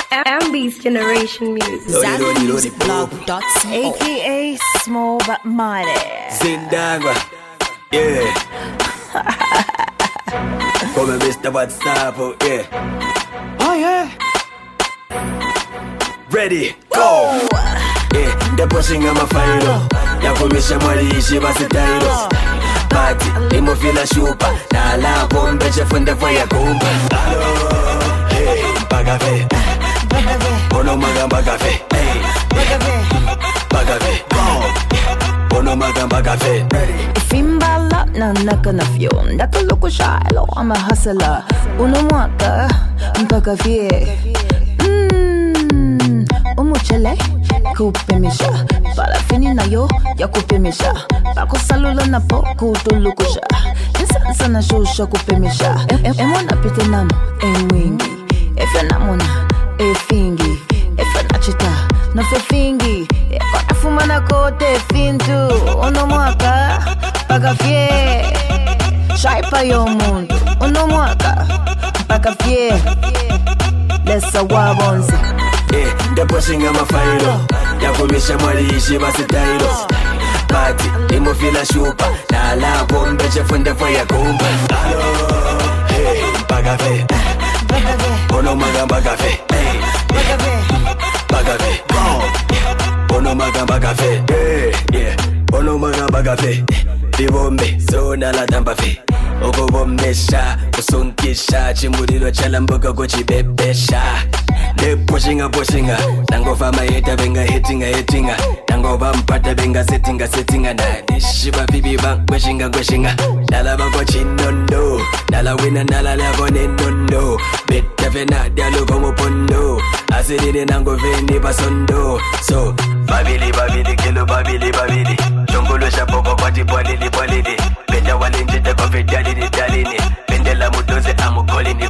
MB's Generation Music. ZambimusicBlog.co AKA Small But Mighty. Zindagwa, yeah. Come Mr. WhatsApp, yeah. Oh yeah. Ready, go. Yeah, they're pushing on my final. Ya kumisha mwalishi basi tairo. Party, imo fila shupa. Na la bombe chefunde faya kumba. Hey, bagafe. Ono magamba cafe. Hey, bagafe. Ono magamba cafe. Fimbala na nakana fyo. Ndaka loko shilo, I'm a hustler. Uno mwaka, mpaka fye. Umuchele, kupimisha. Parafini na yo, ya kupimisha. Pako salula na po, kutulukusha. Nisa na shusha kupimisha. Emona pite namo, enwingi. Efe namona, efingi. Efe nachita, no fe fingi. Eko fuma na kote fintu. Uno mwaka, paka fye. Shaipa yo mundu. Uno mwaka, paka fye. Lesa wabonzi. Yeah, they're pushing on my final. Ya kumisha mwalishi basi tairo. Party, imo fila shupa. Na la bombe chefunde faya kumba. Hey, bagafe. Ono magamba cafe. Hey, bagafe. Ono magamba cafe. Hey, yeah. Ono magamba cafe. Bibombe, zona la tamba fe. Oko bombesha, usunkisha. Chimuriro chalamboka kuchibebesha. De pushinga. Nango fama heta benga hitinga. Nango vampata benga settinga. Na dishiba bibi bang gweshinga. Nala bako chinondo. Nala wina nala lavo nenondo. Beta vena dialo como pondo. Asidine nango veni basondo. So, babili kilo babili. Chongolo shapoko kwati polili. Benda walinjite kofi dalini. Bendela mudoze amu kolini.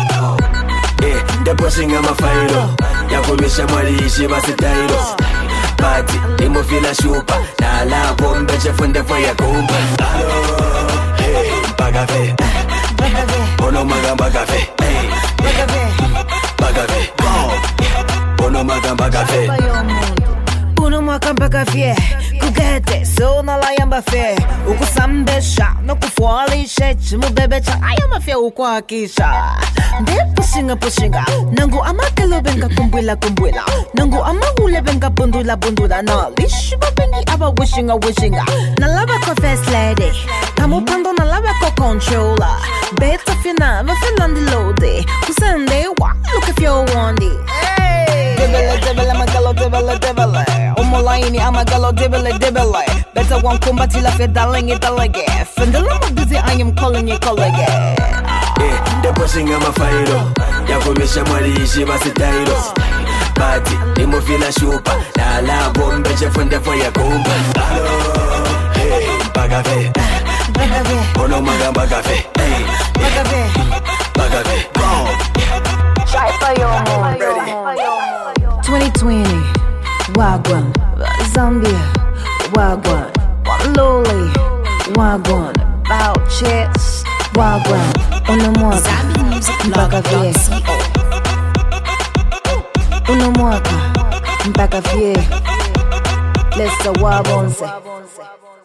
Yeah, they're pushing on my final. Ya kumisha mwalishi basi tairo. Party, imo fila shupa. Na la bombe chefunde faya kumba. Hey, bagafe. Ono magamba cafe. Hey, bagafe. Ono magamba cafe. Uno mwaka mpaka fye. Kugete, so na la yamba fye. Ukusambesha, no kufualishe. Chimu bebecha, ayama fye ukuhakisha. De pushinga. Nangu ama kelo benga kumbwila. Nangu ama hule benga bundula. Na lishiba bengi aba wishinga. Na lava ko first lady. Kamu pando na lava ko controller. Beta fina, ma filandi lode. Kusende wa, look if you want it. Dibble, I'm a gallo dibble. Omolaini, I'm a gallo dibble. Better one combat la fe darling it alage. Fendela busy, I am calling you colleague. Yeah, they're pushing on my final. Ya kumisha mwalishi basi tairo. Party, imo fila shupa. Na la bombe chefunde faya kumba. Hey, bagafe. Ono magamba cafe. Hey, bagafe. Shaipa yo mundo. 2020, Wagwan, Zambia, Wagwan, Loli, Wagwan, Bouchets, Wagwan, Unomwaka, mpaka fye. Unomwaka, mpaka fye. Lesa wabonze.